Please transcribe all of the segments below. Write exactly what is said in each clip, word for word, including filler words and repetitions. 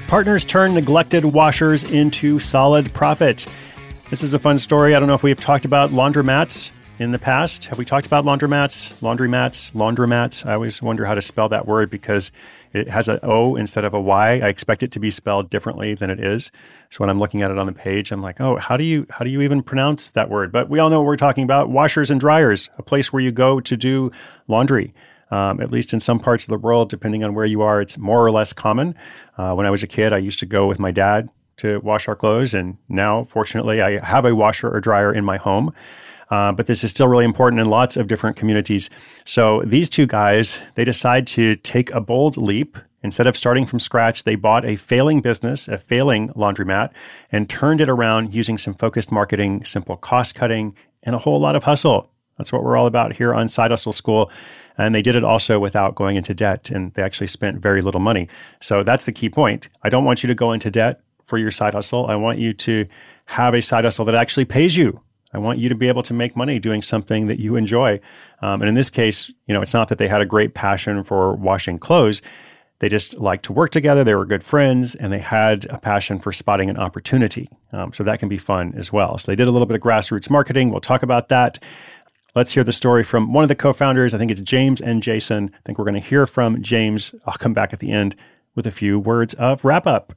Partners turn neglected washers into solid profit. This is a fun story. I don't know if we've talked about laundromats in the past. Have we talked about laundromats, laundromats, laundromats? I always wonder how to spell that word because it has an O instead of a Y. I expect it to be spelled differently than it is. So when I'm looking at it on the page, I'm like, oh, how do you how do you even pronounce that word? But we all know what we're talking about. Washers and dryers, a place where you go to do laundry. Um, at least in some parts of the world, depending on where you are, it's more or less common. Uh, when I was a kid, I used to go with my dad to wash our clothes. And now, fortunately, I have a washer or dryer in my home. Uh, but this is still really important in lots of different communities. So these two guys, they decide to take a bold leap. Instead of starting from scratch, they bought a failing business, a failing laundromat, and turned it around using some focused marketing, simple cost cutting, and a whole lot of hustle. That's what we're all about here on Side Hustle School. And they did it also without going into debt, and they actually spent very little money. So that's the key point. I don't want you to go into debt for your side hustle. I want you to have a side hustle that actually pays you. I want you to be able to make money doing something that you enjoy. Um, and in this case, you know, it's not that they had a great passion for washing clothes. They just liked to work together. They were good friends, and they had a passion for spotting an opportunity. Um, so that can be fun as well. So they did a little bit of grassroots marketing. We'll talk about that. Let's hear the story from one of the co-founders. I think it's James and Jason. I think we're going to hear from James. I'll come back at the end with a few words of wrap-up.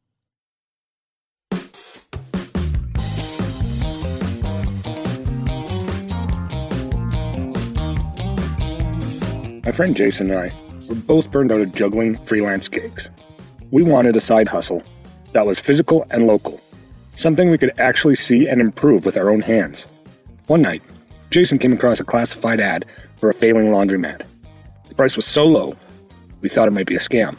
My friend Jason and I were both burned out of juggling freelance gigs. We wanted a side hustle that was physical and local, something we could actually see and improve with our own hands. One night, Jason came across a classified ad for a failing laundromat. The price was so low, we thought it might be a scam.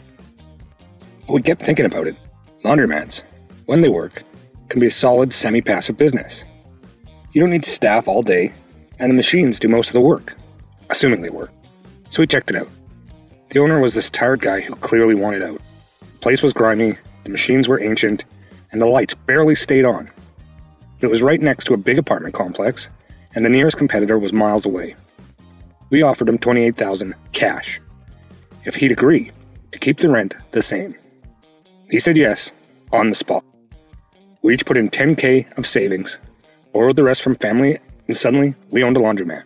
But we kept thinking about it. Laundromats, when they work, can be a solid semi-passive business. You don't need to staff all day, and the machines do most of the work, assuming they work. So we checked it out. The owner was this tired guy who clearly wanted out. The place was grimy, the machines were ancient, and the lights barely stayed on. It was right next to a big apartment complex, and the nearest competitor was miles away. We offered him twenty-eight thousand dollars cash, if he'd agree to keep the rent the same. He said yes, on the spot. We each put in ten thousand dollars of savings, borrowed the rest from family, and suddenly we owned a laundromat.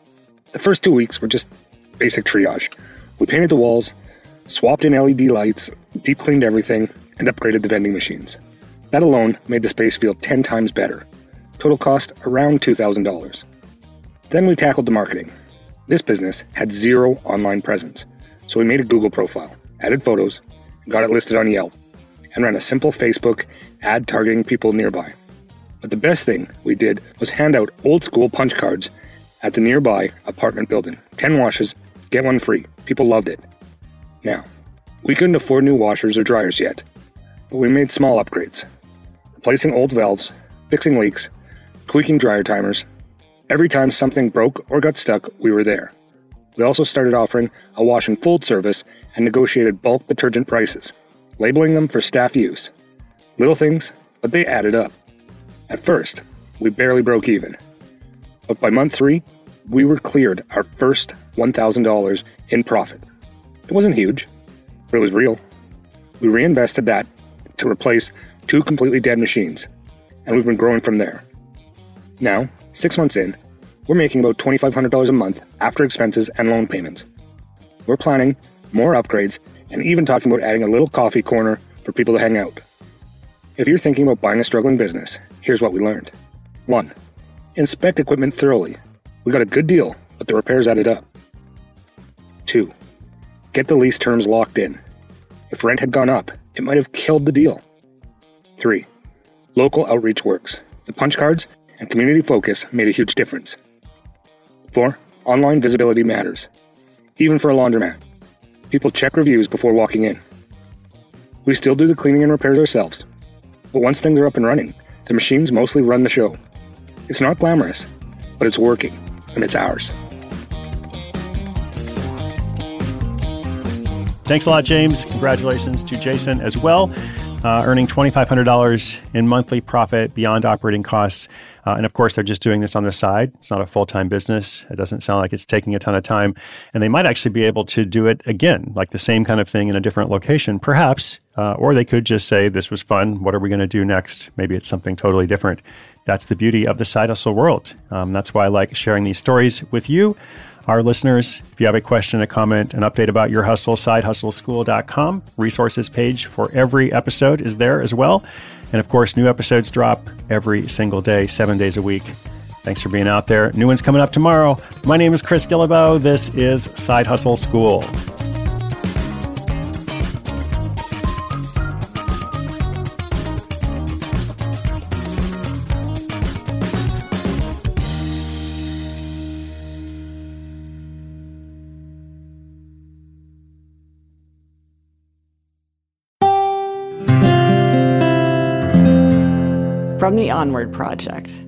The first two weeks were just basic triage. We painted the walls, swapped in L E D lights, deep cleaned everything, and upgraded the vending machines. That alone made the space feel ten times better. Total cost around two thousand dollars. Then we tackled the marketing. This business had zero online presence, so we made a Google profile, added photos, and got it listed on Yelp, and ran a simple Facebook ad targeting people nearby. But the best thing we did was hand out old school punch cards at the nearby apartment building. ten washes, get one free. People loved it. Now, we couldn't afford new washers or dryers yet, but we made small upgrades, replacing old valves, fixing leaks, tweaking dryer timers. Every time something broke or got stuck, we were there. We also started offering a wash and fold service and negotiated bulk detergent prices, labeling them for staff use. Little things, but they added up. At first, we barely broke even. But by month three, we were cleared our first one thousand dollars in profit. It wasn't huge, but it was real. We reinvested that to replace two completely dead machines, and we've been growing from there. Now, six months in, we're making about twenty-five hundred dollars a month after expenses and loan payments. We're planning more upgrades and even talking about adding a little coffee corner for people to hang out. If you're thinking about buying a struggling business, here's what we learned. One, inspect equipment thoroughly. We got a good deal, but the repairs added up. Two, get the lease terms locked in. If rent had gone up, it might have killed the deal. Three, local outreach works. The punch cards and community focus made a huge difference. Four, online visibility matters. Even for a laundromat. People check reviews before walking in. We still do the cleaning and repairs ourselves, but once things are up and running, the machines mostly run the show. It's not glamorous, but it's working, and it's ours. Thanks a lot, James. Congratulations to Jason as well. Uh, earning twenty-five hundred dollars in monthly profit beyond operating costs. Uh, and of course, they're just doing this on the side. It's not a full-time business. It doesn't sound like it's taking a ton of time. And they might actually be able to do it again, like the same kind of thing in a different location, perhaps uh, or they could just say, this was fun. What are we going to do next? Maybe it's something totally different. That's the beauty of the side hustle world. Um, that's why I like sharing these stories with you, our listeners. If you have a question, a comment, an update about your hustle, side hustle school dot com. Resources page for every episode is there as well. And of course, new episodes drop every single day, seven days a week. Thanks for being out there. New one's coming up tomorrow. My name is Chris Guillebeau. This is Side Hustle School. From the Onward Project.